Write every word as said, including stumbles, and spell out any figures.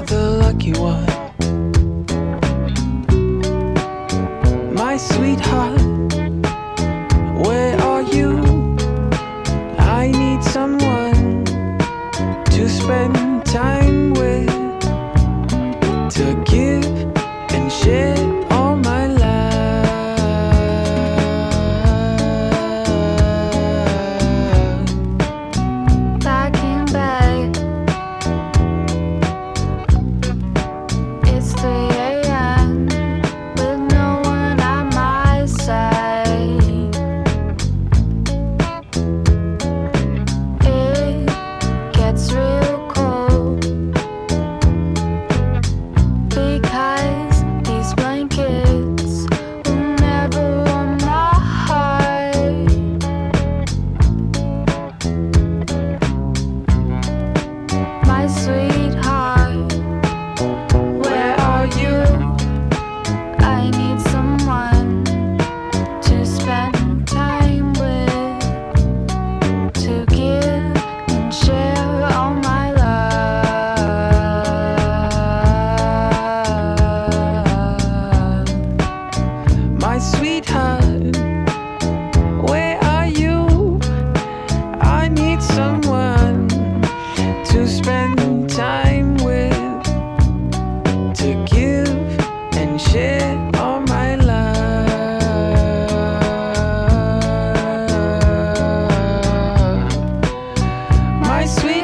you're the lucky one. My sweetheart, where are you? I need someone to spend time with, to give and share all my life. Packing bag, it's three a.m. with no one at my side. It gets real cold because these blankets will never warm my heart. My sweetheart, where are you? I need someone to spend time with, to give and share all my love. My sweetheart, where are you? I need someone to spend time with, to give and share all my love. My sweet